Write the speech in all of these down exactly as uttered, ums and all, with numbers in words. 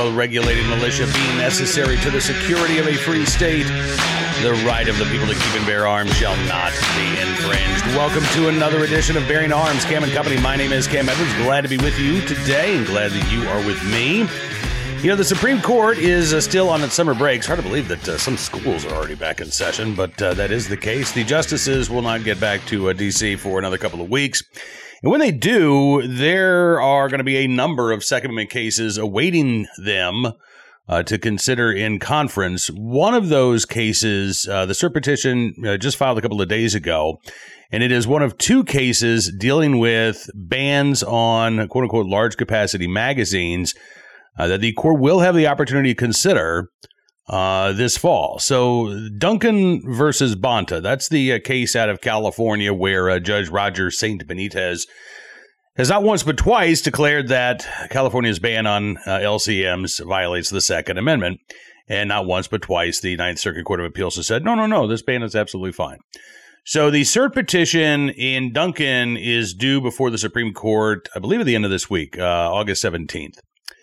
well-regulated militia being necessary to the security of a free state, the right of the people to keep and bear arms shall not be infringed. Welcome to another edition of Bearing Arms, Cam and Company. My name is Cam Edwards. Glad to be with you today and glad that you are with me. You know, the Supreme Court is uh, still on its summer break. It's hard to believe that uh, some schools are already back in session, but uh, that is the case. The justices will not get back to uh, D C for another couple of weeks. And when they do, there are going to be a number of Second Amendment cases awaiting them uh, to consider in conference. One of those cases, uh, the cert petition uh, just filed a couple of days ago, and it is one of two cases dealing with bans on quote-unquote large capacity magazines Uh, that the court will have the opportunity to consider uh, this fall. So Duncan versus Bonta, that's the uh, case out of California where uh, Judge Roger Saint Benitez has not once but twice declared that California's ban on uh, L C Ms violates the Second Amendment. And not once but twice the Ninth Circuit Court of Appeals has said, no, no, no, this ban is absolutely fine. So the cert petition in Duncan is due before the Supreme Court, I believe at the end of this week, uh, August seventeenth.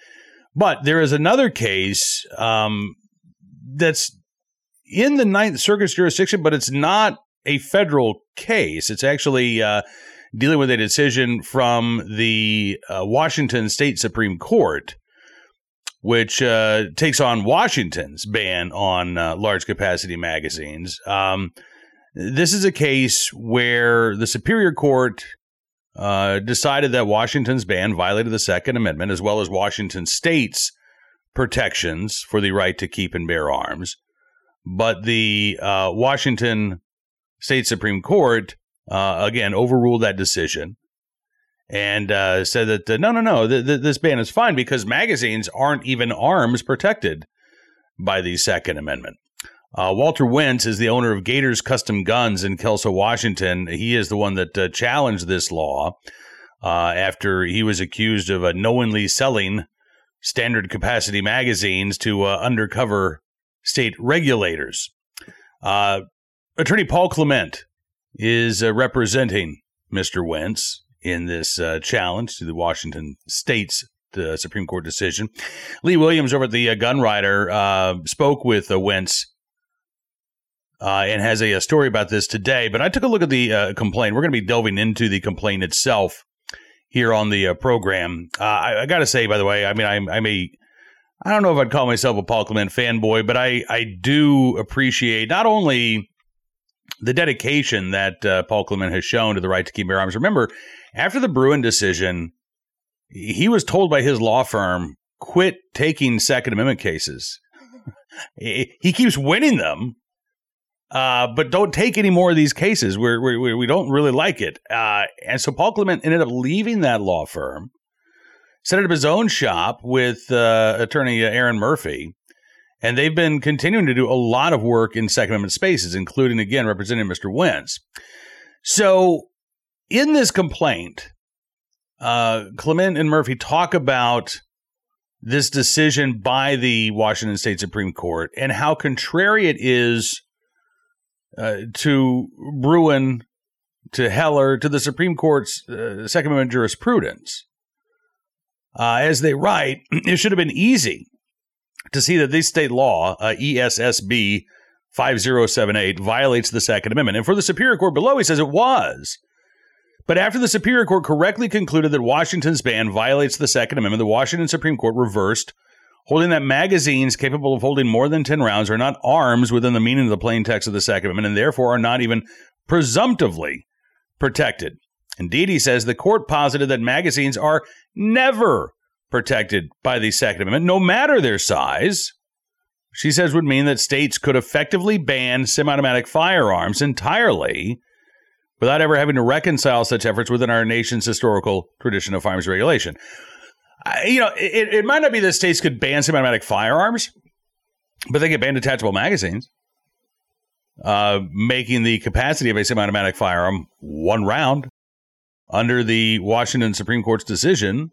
But there is another case um, that's in the Ninth Circuit's jurisdiction, but it's not a federal case. It's actually uh, dealing with a decision from the uh, Washington State Supreme Court, which uh, takes on Washington's ban on uh, large capacity magazines. Um, this is a case where the Superior Court Uh, decided that Washington's ban violated the Second Amendment, as well as Washington State's protections for the right to keep and bear arms. But the uh, Washington State Supreme Court, uh, again, overruled that decision and uh, said that, uh, no, no, no, th- th- this ban is fine because magazines aren't even arms protected by the Second Amendment. Uh, Walter Wentz is the owner of Gators Custom Guns in Kelso, Washington. He is the one that uh, challenged this law uh, after he was accused of uh, knowingly selling standard capacity magazines to uh, undercover state regulators. Uh, Attorney Paul Clement is uh, representing Mister Wentz in this uh, challenge to the Washington State's uh, Supreme Court decision. Lee Williams over at the uh, Gun Writer uh, spoke with uh, Wentz Uh, and has a, a story about this today. But I took a look at the uh, complaint. We're going to be delving into the complaint itself here on the uh, program. Uh, I, I got to say, by the way, I mean, I'm, I'm a, I don't know if I'd call myself a Paul Clement fanboy, but I, I do appreciate not only the dedication that uh, Paul Clement has shown to the right to keep and bear arms. Remember, after the Bruen decision, he was told by his law firm, quit taking Second Amendment cases. He keeps winning them. Uh, but don't take any more of these cases. We're, we we don't really like it. Uh, and so Paul Clement ended up leaving that law firm, set up his own shop with uh, attorney Aaron Murphy, and they've been continuing to do a lot of work in Second Amendment spaces, including, again, representing Mister Wentz. So in this complaint, uh, Clement and Murphy talk about this decision by the Washington State Supreme Court and how contrary it is Uh, to Bruen, to Heller, to the Supreme Court's uh, Second Amendment jurisprudence. Uh, as they write, it should have been easy to see that this state law, uh, E S S B five zero seven eight, violates the Second Amendment. And for the Superior Court below, he says it was. But after the Superior Court correctly concluded that Washington's ban violates the Second Amendment, the Washington Supreme Court reversed, holding that magazines capable of holding more than ten rounds are not arms within the meaning of the plain text of the Second Amendment and therefore are not even presumptively protected. Indeed, he says the court posited that magazines are never protected by the Second Amendment, no matter their size. She says would mean that states could effectively ban semi-automatic firearms entirely without ever having to reconcile such efforts within our nation's historical tradition of firearms regulation. I, you know, it, it might not be that states could ban semi-automatic firearms, but they could ban detachable magazines, uh, making the capacity of a semi-automatic firearm one round. Under the Washington Supreme Court's decision,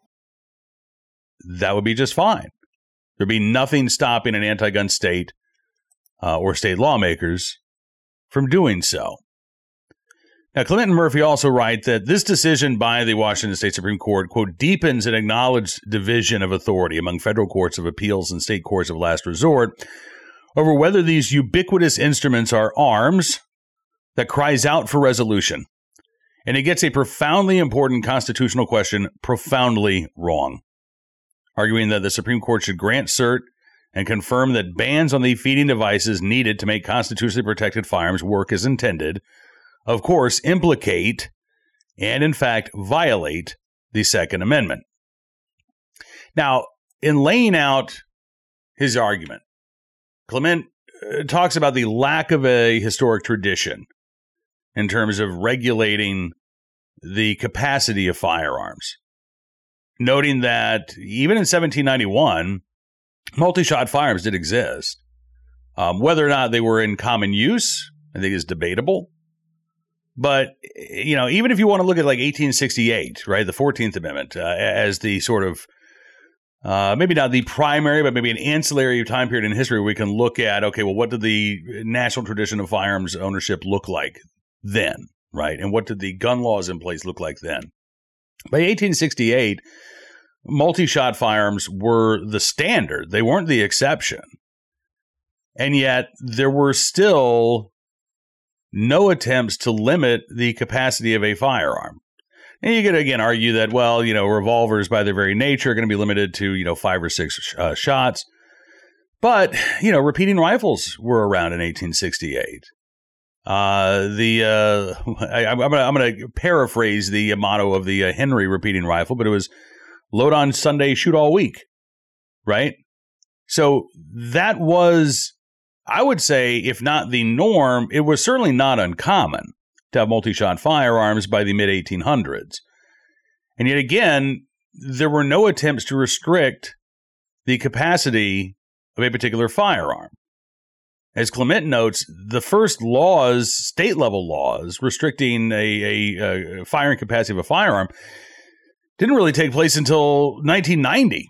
that would be just fine. There'd be nothing stopping an anti-gun state uh, or state lawmakers from doing so. Now, Clement and Murphy also write that this decision by the Washington State Supreme Court, quote, deepens an acknowledged division of authority among federal courts of appeals and state courts of last resort over whether these ubiquitous instruments are arms that cries out for resolution. And it gets a profoundly important constitutional question profoundly wrong, arguing that the Supreme Court should grant cert and confirm that bans on the feeding devices needed to make constitutionally protected firearms work as intended, of course, implicate and, in fact, violate the Second Amendment. Now, in laying out his argument, Clement uh, talks about the lack of a historic tradition in terms of regulating the capacity of firearms, noting that even in seventeen ninety-one, multi-shot firearms did exist. Um, whether or not they were in common use, I think is debatable. But, you know, even if you want to look at like eighteen sixty-eight, right, the fourteenth Amendment, uh, as the sort of, uh, maybe not the primary, but maybe an ancillary time period in history where we can look at, okay, well, what did the national tradition of firearms ownership look like then, right? And what did the gun laws in place look like then? By eighteen sixty-eight, multi-shot firearms were the standard. They weren't the exception. And yet there were still no attempts to limit the capacity of a firearm. And you could, again, argue that, well, you know, revolvers by their very nature are going to be limited to, you know, five or six uh, shots. But, you know, repeating rifles were around in eighteen sixty-eight. Uh, the uh, I, I'm going I'm to paraphrase the motto of the uh, Henry repeating rifle, but it was load on Sunday, shoot all week, right? So that was, I would say, if not the norm, it was certainly not uncommon to have multi-shot firearms by the mid eighteen hundreds. And yet again, there were no attempts to restrict the capacity of a particular firearm. As Clement notes, the first laws, state-level laws, restricting a, a, a firing capacity of a firearm didn't really take place until nineteen ninety.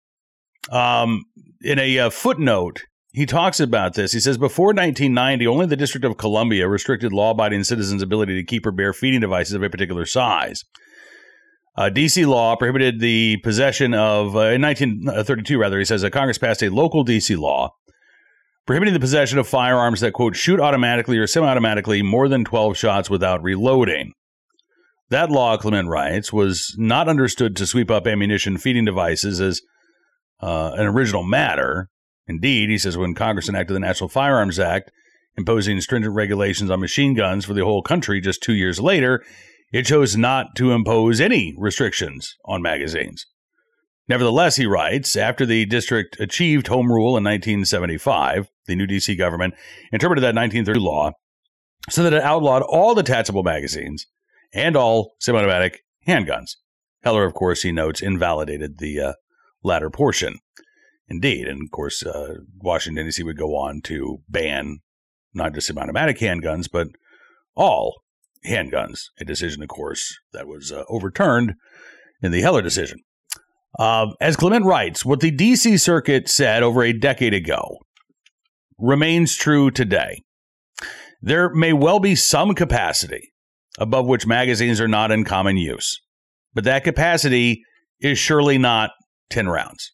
Um, in a uh, footnote, he talks about this. He says, before nineteen ninety, only the District of Columbia restricted law-abiding citizens' ability to keep or bear feeding devices of a particular size. Uh, D C law prohibited the possession of, uh, in nineteen thirty-two, rather, he says, uh, Congress passed a local D C law prohibiting the possession of firearms that, quote, shoot automatically or semi-automatically more than twelve shots without reloading. That law, Clement writes, was not understood to sweep up ammunition feeding devices as uh, an original matter. Indeed, he says, when Congress enacted the National Firearms Act, imposing stringent regulations on machine guns for the whole country just two years later, it chose not to impose any restrictions on magazines. Nevertheless, he writes, after the district achieved home rule in nineteen seventy-five, the new D C government interpreted that nineteen thirty law so that it outlawed all detachable magazines and all semi-automatic handguns. Heller, of course, he notes, invalidated the uh, latter portion. Indeed, and of course, uh, Washington, D C would go on to ban not just semi-automatic handguns, but all handguns, a decision, of course, that was uh, overturned in the Heller decision. Uh, as Clement writes, what the D C Circuit said over a decade ago remains true today. There may well be some capacity above which magazines are not in common use, but that capacity is surely not ten rounds.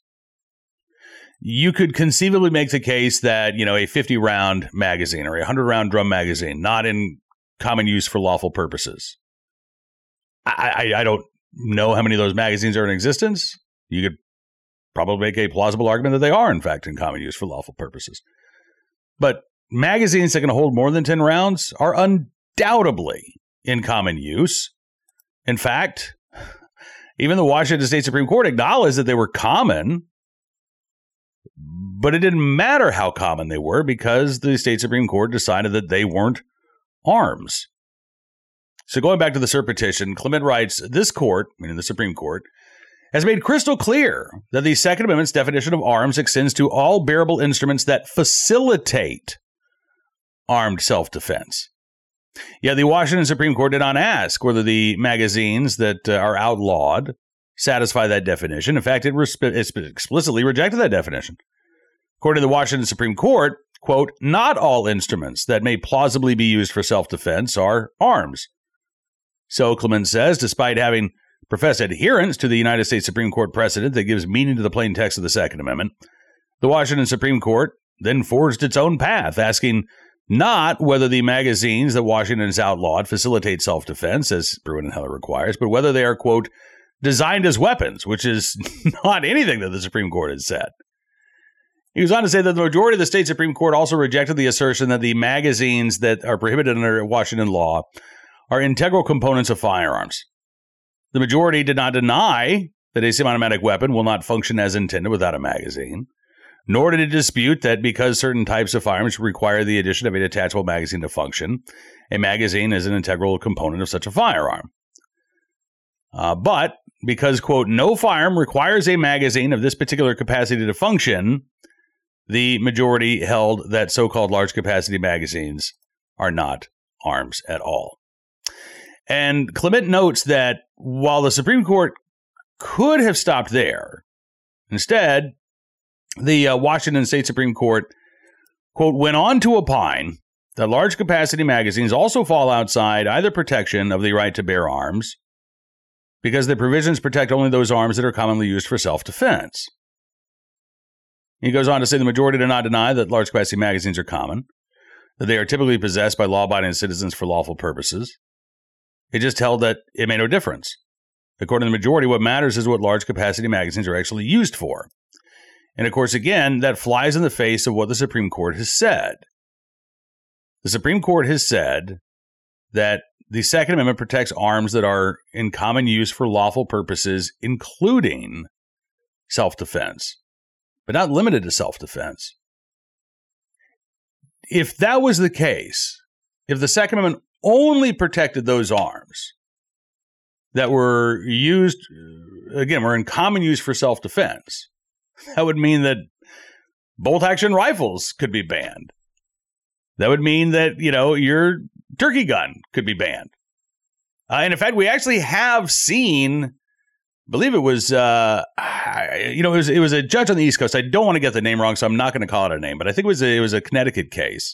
You could conceivably make the case that, you know, a fifty-round magazine or a one hundred-round drum magazine, not in common use for lawful purposes. I, I, I don't know how many of those magazines are in existence. You could probably make a plausible argument that they are, in fact, in common use for lawful purposes. But magazines that can hold more than ten rounds are undoubtedly in common use. In fact, even the Washington State Supreme Court acknowledged that they were common, but it didn't matter how common they were because the state Supreme Court decided that they weren't arms. So going back to the cert petition, Clement writes, this court, meaning the Supreme Court, has made crystal clear that the Second Amendment's definition of arms extends to all bearable instruments that facilitate armed self-defense. Yet the Washington Supreme Court did not ask whether the magazines that uh, are outlawed satisfy that definition. In fact, it, resp- it explicitly rejected that definition. According to the Washington Supreme Court, quote, not all instruments that may plausibly be used for self-defense are arms. So Clements says, despite having professed adherence to the United States Supreme Court precedent that gives meaning to the plain text of the Second Amendment, the Washington Supreme Court then forged its own path, asking not whether the magazines that Washington has outlawed facilitate self-defense, as Bruen and Heller requires, but whether they are, quote, designed as weapons, which is not anything that the Supreme Court has said. He goes on to say that the majority of the state Supreme Court also rejected the assertion that the magazines that are prohibited under Washington law are integral components of firearms. The majority did not deny that a semi-automatic weapon will not function as intended without a magazine, nor did it dispute that because certain types of firearms require the addition of a detachable magazine to function, a magazine is an integral component of such a firearm. Uh, but because, quote, no firearm requires a magazine of this particular capacity to function, the majority held that so-called large-capacity magazines are not arms at all. And Clement notes that while the Supreme Court could have stopped there, instead, the uh, Washington State Supreme Court, quote, went on to opine that large-capacity magazines also fall outside either protection of the right to bear arms, because the provisions protect only those arms that are commonly used for self-defense. He goes on to say the majority do not deny that large-capacity magazines are common, that they are typically possessed by law-abiding citizens for lawful purposes. It just held that it made no difference. According to the majority, what matters is what large-capacity magazines are actually used for. And of course, again, that flies in the face of what the Supreme Court has said. The Supreme Court has said that the Second Amendment protects arms that are in common use for lawful purposes, including self-defense, but not limited to self-defense. If that was the case, if the Second Amendment only protected those arms that were used, again, were in common use for self-defense, that would mean that bolt-action rifles could be banned. That would mean that, you know, your turkey gun could be banned. Uh, and in fact, we actually have seen, I believe it was, uh, you know, it was it was a judge on the East Coast. I don't want to get the name wrong, so I'm not going to call it a name, but I think it was a, it was a Connecticut case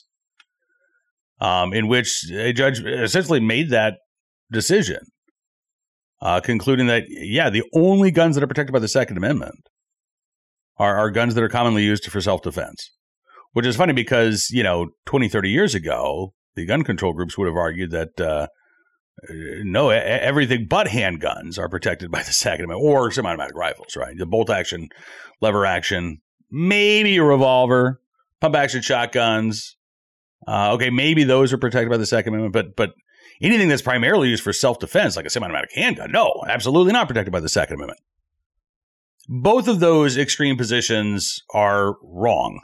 um, in which a judge essentially made that decision, uh, concluding that, yeah, the only guns that are protected by the Second Amendment are, are guns that are commonly used for self-defense. Which is funny because, you know, twenty, thirty years ago, the gun control groups would have argued that, uh, no, everything but handguns are protected by the Second Amendment, or semi-automatic rifles, right? The bolt action, lever action, maybe a revolver, pump action shotguns. Uh, okay, maybe those are protected by the Second Amendment, but but anything that's primarily used for self-defense, like a semi-automatic handgun, no, absolutely not protected by the Second Amendment. Both of those extreme positions are wrong.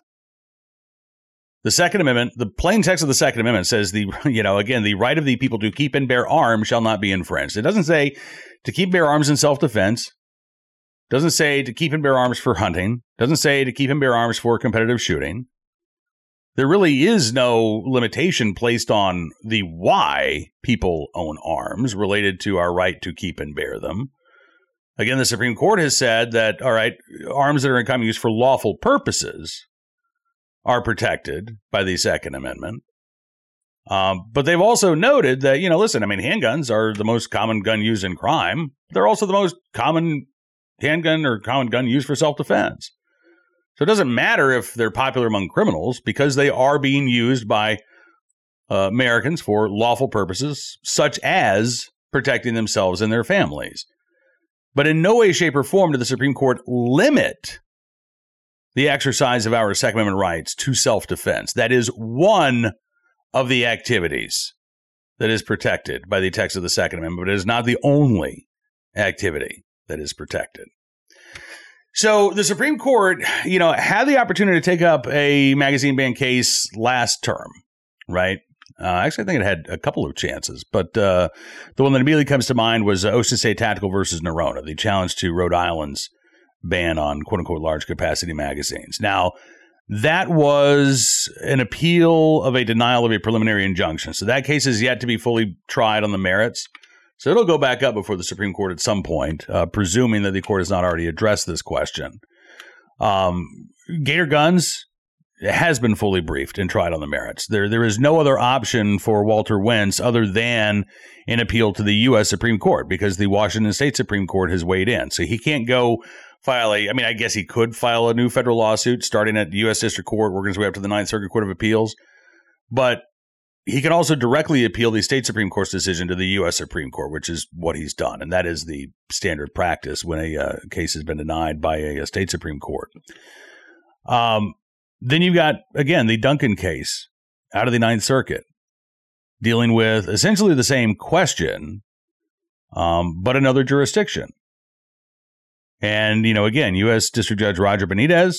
The Second Amendment, the plain text of the Second Amendment says the, you know, again, the right of the people to keep and bear arms shall not be infringed. It doesn't say to keep and bear arms in self-defense. It doesn't say to keep and bear arms for hunting. It doesn't say to keep and bear arms for competitive shooting. There really is no limitation placed on the why people own arms related to our right to keep and bear them. Again, the Supreme Court has said that, all right, arms that are in common use for lawful purposes are protected by the Second Amendment. Um, but they've also noted that, you know, listen, I mean, handguns are the most common gun used in crime. They're also the most common handgun or common gun used for self-defense. So it doesn't matter if they're popular among criminals because they are being used by uh, Americans for lawful purposes, such as protecting themselves and their families. But in no way, shape, or form did the Supreme Court limit the exercise of our Second Amendment rights to self-defense. That is one of the activities that is protected by the text of the Second Amendment, but it is not the only activity that is protected. So the Supreme Court, you know, had the opportunity to take up a magazine ban case last term, right? Uh, actually, I think it had a couple of chances, but uh, the one that immediately comes to mind was uh, Ocean State Tactical versus Nerona, the challenge to Rhode Island's ban on quote-unquote large-capacity magazines. Now, that was an appeal of a denial of a preliminary injunction. So that case is yet to be fully tried on the merits. So it'll go back up before the Supreme Court at some point, uh, presuming that the court has not already addressed this question. Um, Gator Guns has been fully briefed and tried on the merits. There, there is no other option for Walter Wentz other than an appeal to the U S Supreme Court because the Washington State Supreme Court has weighed in. So he can't go file a, I mean, I guess he could file a new federal lawsuit starting at the U S District Court, working his way up to the Ninth Circuit Court of Appeals. But he can also directly appeal the state Supreme Court's decision to the U S Supreme Court, which is what he's done. And that is the standard practice when a uh, case has been denied by a, a state Supreme Court. Um, then you've got, again, the Duncan case out of the Ninth Circuit dealing with essentially the same question, um, but another jurisdiction. And, you know, again, U S District Judge Roger Benitez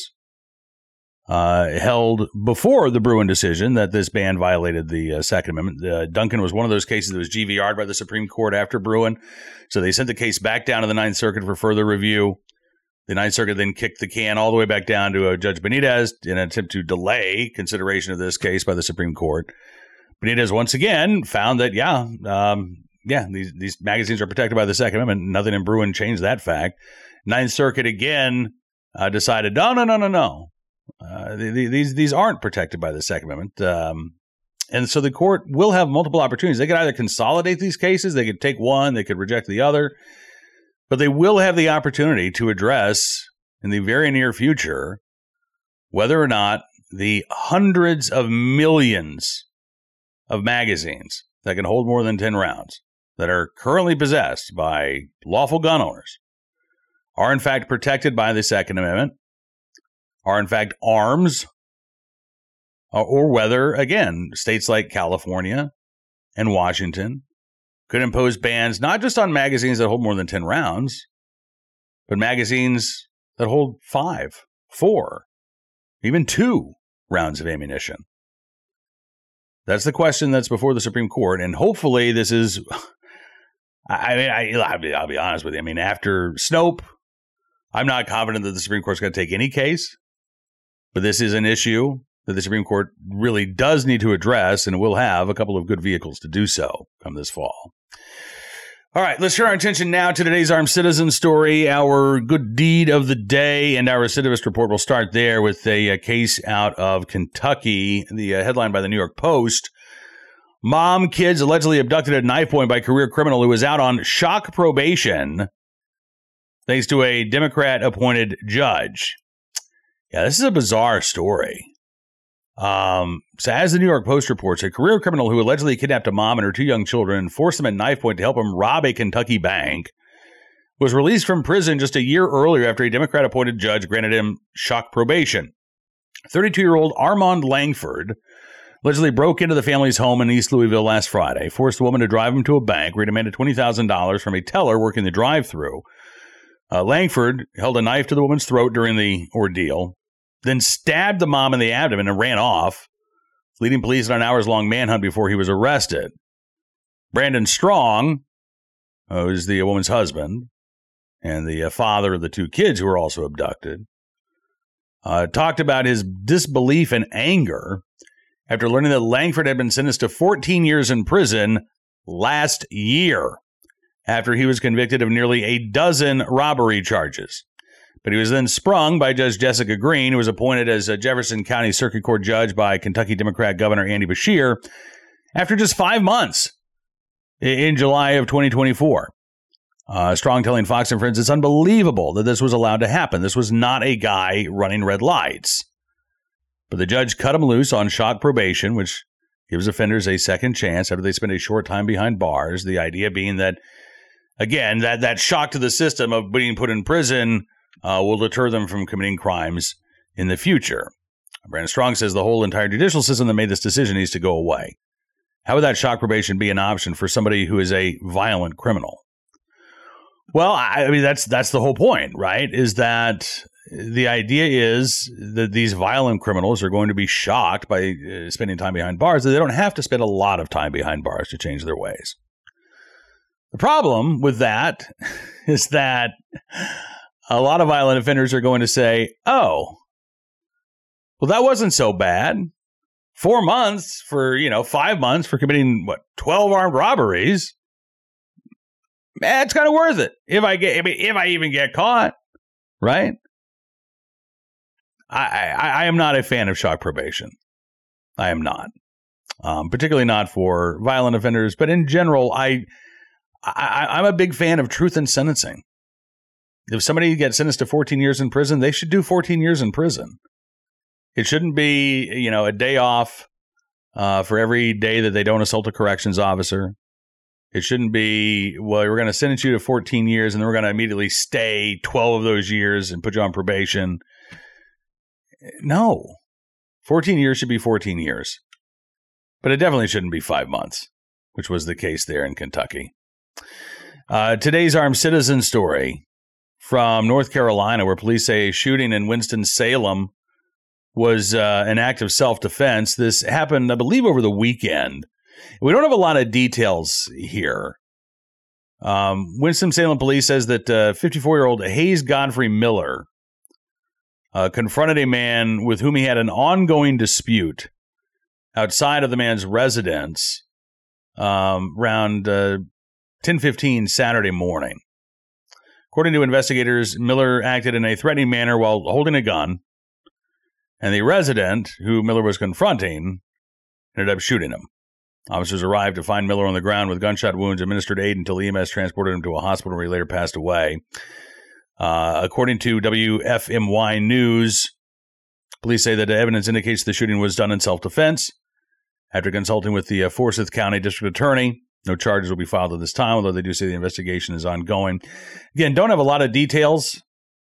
uh, held before the Bruen decision that this ban violated the uh, Second Amendment. Uh, Duncan was one of those cases that was G V R'd by the Supreme Court after Bruen. So they sent the case back down to the Ninth Circuit for further review. The Ninth Circuit then kicked the can all the way back down to uh, Judge Benitez in an attempt to delay consideration of this case by the Supreme Court. Benitez once again found that, yeah, um, yeah, these, these magazines are protected by the Second Amendment. Nothing in Bruen changed that fact. Ninth Circuit again uh, decided, no, no, no, no, no. Uh, the, the, these these aren't protected by the Second Amendment. Um, and so the court will have multiple opportunities. They could either consolidate these cases, they could take one, they could reject the other. But they will have the opportunity to address in the very near future whether or not the hundreds of millions of magazines that can hold more than ten rounds that are currently possessed by lawful gun owners are in fact protected by the Second Amendment, are in fact arms, or whether, again, states like California and Washington could impose bans not just on magazines that hold more than ten rounds, but magazines that hold five, four, even two rounds of ammunition. That's the question that's before the Supreme Court, and hopefully this is, I mean, I, I'll, be, I'll be honest with you. I mean, after Snope, I'm not confident that the Supreme Court's going to take any case, but this is an issue that the Supreme Court really does need to address, and will have a couple of good vehicles to do so come this fall. All right, let's turn our attention now to today's Armed Citizen story, our good deed of the day, and our recidivist report. We'll start there with a, a case out of Kentucky, the uh, headline by the New York Post. Mom, kids allegedly abducted at knife point by career criminal who was out on shock probation thanks to a Democrat-appointed judge. Yeah, this is a bizarre story. Um, so as the New York Post reports, a career criminal who allegedly kidnapped a mom and her two young children, forced them at knife point to help him rob a Kentucky bank, was released from prison just a year earlier after a Democrat-appointed judge granted him shock probation. thirty-two-year-old Armand Langford allegedly broke into the family's home in East Louisville last Friday, forced the woman to drive him to a bank where he demanded twenty thousand dollars from a teller working the drive-thru. Uh, Langford held a knife to the woman's throat during the ordeal, then stabbed the mom in the abdomen and ran off, leading police on an hours-long manhunt before he was arrested. Brandon Strong, who is the woman's husband, and the uh, father of the two kids who were also abducted, uh, talked about his disbelief and anger after learning that Langford had been sentenced to fourteen years in prison last year after he was convicted of nearly a dozen robbery charges. But he was then sprung by Judge Jessica Green, who was appointed as a Jefferson County Circuit Court judge by Kentucky Democrat Governor Andy Beshear after just five months in July of twenty twenty-four. Uh, Strong telling Fox and Friends, it's unbelievable that this was allowed to happen. This was not a guy running red lights. But the judge cut him loose on shock probation, which gives offenders a second chance after they spend a short time behind bars. The idea being that, again, that, that shock to the system of being put in prison Uh, will deter them from committing crimes in the future. Brandon Strong says the whole entire judicial system that made this decision needs to go away. How would that shock probation be an option for somebody who is a violent criminal? Well, I mean, that's that's the whole point, right? Is that the idea is that these violent criminals are going to be shocked by uh, spending time behind bars, that they don't have to spend a lot of time behind bars to change their ways. The problem with that is that a lot of violent offenders are going to say, oh, well, that wasn't so bad. Four months for, you know, five months for committing, what, twelve armed robberies. Man, it's kind of worth it if I get, if I even get caught, right? I, I, I am not a fan of shock probation. I am not. Um, particularly not for violent offenders, but in general, I, I, I'm a big fan of truth in sentencing. If somebody gets sentenced to fourteen years in prison, they should do fourteen years in prison. It shouldn't be, you know, a day off uh, for every day that they don't assault a corrections officer. It shouldn't be, well, we're going to sentence you to fourteen years and then we're going to immediately stay twelve of those years and put you on probation. No. fourteen years should be fourteen years. But it definitely shouldn't be five months, which was the case there in Kentucky. Uh, today's armed citizen story from North Carolina, where police say a shooting in Winston-Salem was uh, an act of self-defense. This happened, I believe, over the weekend. We don't have a lot of details here. Um, Winston-Salem police says that uh, fifty-four-year-old Hayes Godfrey Miller uh, confronted a man with whom he had an ongoing dispute outside of the man's residence um, around uh, ten fifteen Saturday morning. According to investigators, Miller acted in a threatening manner while holding a gun, and the resident who Miller was confronting ended up shooting him. Officers arrived to find Miller on the ground with gunshot wounds, administered aid until E M S transported him to a hospital where he later passed away. Uh, according to W F M Y News, police say that the evidence indicates the shooting was done in self-defense. After consulting with the uh, Forsyth County District Attorney, no charges will be filed at this time, although they do say the investigation is ongoing. Again, don't have a lot of details,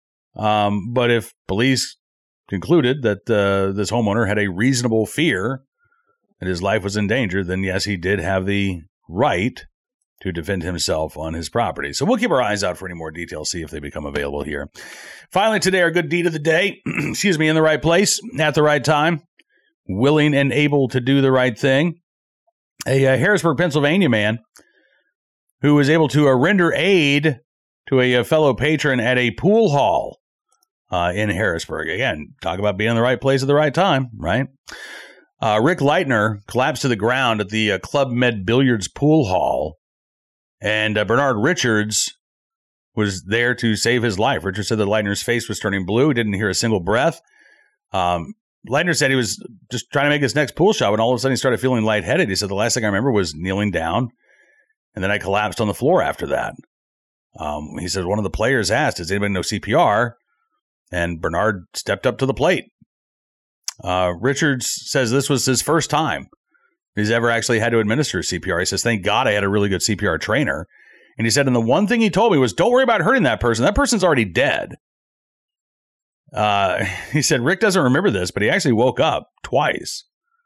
um, but if police concluded that uh, this homeowner had a reasonable fear that his life was in danger, then yes, he did have the right to defend himself on his property. So we'll keep our eyes out for any more details, see if they become available here. Finally, today, our good deed of the day, excuse me, in the right place, at the right time, willing and able to do the right thing. A uh, Harrisburg, Pennsylvania man who was able to uh, render aid to a, a fellow patron at a pool hall uh, in Harrisburg. Again, talk about being in the right place at the right time, right? Uh, Rick Leitner collapsed to the ground at the uh, Club Med Billiards pool hall, and uh, Bernard Richards was there to save his life. Richards said that Leitner's face was turning blue. He didn't hear a single breath. Um, Leitner said he was just trying to make his next pool shot when all of a sudden he started feeling lightheaded. He said, the last thing I remember was kneeling down, and then I collapsed on the floor after that. Um, he said one of the players asked, does anybody know C P R? And Bernard stepped up to the plate. Uh, Richards says this was his first time he's ever actually had to administer C P R. He says, thank God I had a really good C P R trainer. And he said, and the one thing he told me was, don't worry about hurting that person. That person's already dead. Uh, he said, Rick doesn't remember this, but he actually woke up twice.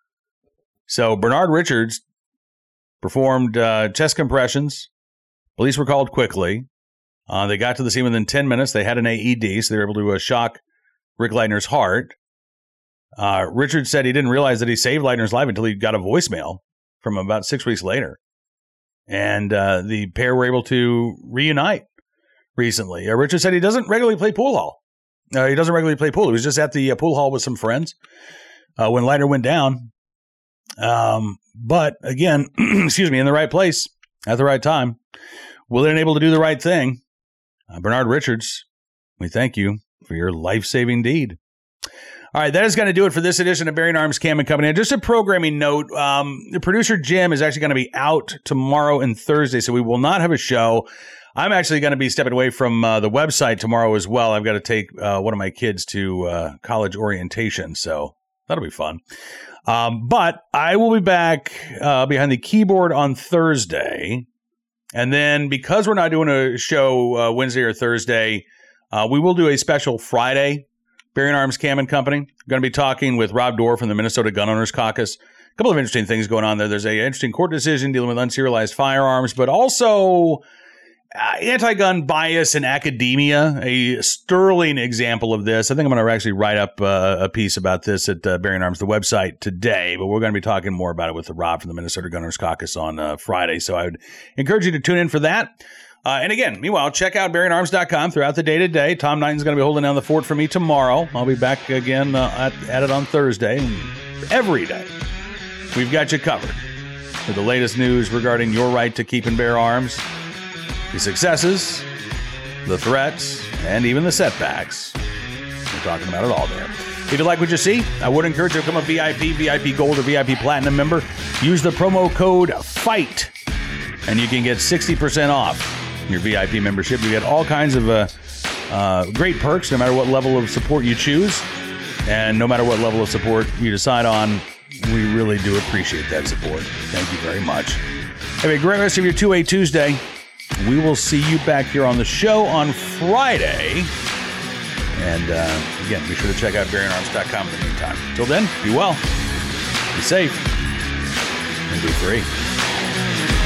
So Bernard Richards performed uh, chest compressions. Police were called quickly. Uh, they got to the scene within ten minutes. They had an A E D, so they were able to uh, shock Rick Leitner's heart. Uh, Richards said he didn't realize that he saved Leitner's life until he got a voicemail from about six weeks later. And uh, the pair were able to reunite recently. Uh, Richards said he doesn't regularly play pool hall. Uh, he doesn't regularly play pool. He was just at the uh, pool hall with some friends uh, when Leitner went down. Um, but again, excuse me, in the right place at the right time, willing and able to do the right thing. Uh, Bernard Richards, we thank you for your life-saving deed. All right, that is going to do it for this edition of Bearing Arms Cam and Company. And just a programming note, um, the producer Jim is actually going to be out tomorrow and Thursday, so we will not have a show. I'm actually going to be stepping away from uh, the website tomorrow as well. I've got to take uh, one of my kids to uh, college orientation, so that'll be fun. Um, but I will be back uh, behind the keyboard on Thursday. And then because we're not doing a show uh, Wednesday or Thursday, uh, we will do a special Friday Bearing Arms Cam and Company. I'm going to be talking with Rob Dorr from the Minnesota Gun Owners Caucus. A couple of interesting things going on there. There's an interesting court decision dealing with unserialized firearms, but also uh, anti-gun bias in academia, a sterling example of this. I think I'm going to actually write up uh, a piece about this at uh, Bearing Arms, the website, today, but we're going to be talking more about it with Rob from the Minnesota Gun Owners Caucus on uh, Friday, so I would encourage you to tune in for that. Uh, and again, meanwhile, check out bearing arms dot com throughout the day today. Tom Knighton's going to be holding down the fort for me tomorrow. I'll be back again uh, at, at it on Thursday. Every day, we've got you covered with the latest news regarding your right to keep and bear arms, the successes, the threats, and even the setbacks. We're talking about it all there. If you like what you see, I would encourage you to become a V I P, V I P Gold, or V I P Platinum member. Use the promo code FIGHT, and you can get sixty percent off your V I P membership. You get all kinds of uh, uh, great perks, no matter what level of support you choose. And no matter what level of support you decide on, we really do appreciate that support. Thank you very much. Have a great rest of your two A Tuesday. We will see you back here on the show on Friday. And uh, again, be sure to check out Bearing Arms dot com in the meantime. Till then, be well, be safe, and be free.